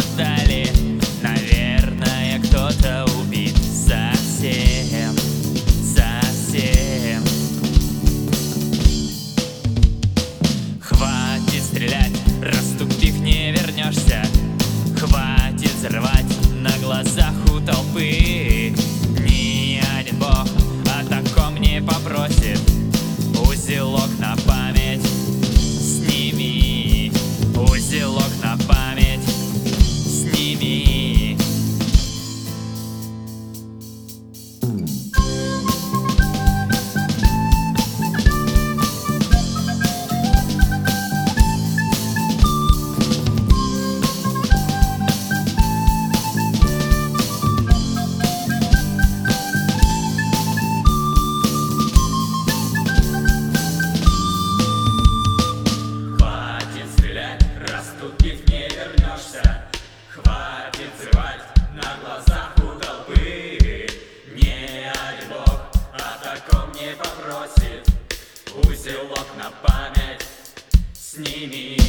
отдали. Наверное, кто-то убит совсем, совсем. Хватит стрелять, расступив, не вернешься. Хватит взрывать на глазах у толпы. Ни один бог о таком не попросит. Узелок на память сними, узелок на память сними. Расступив, не вернешься. Хватит взрывать на глазах у толпы. Ни один бог о таком не попросит. Узелок на память сними.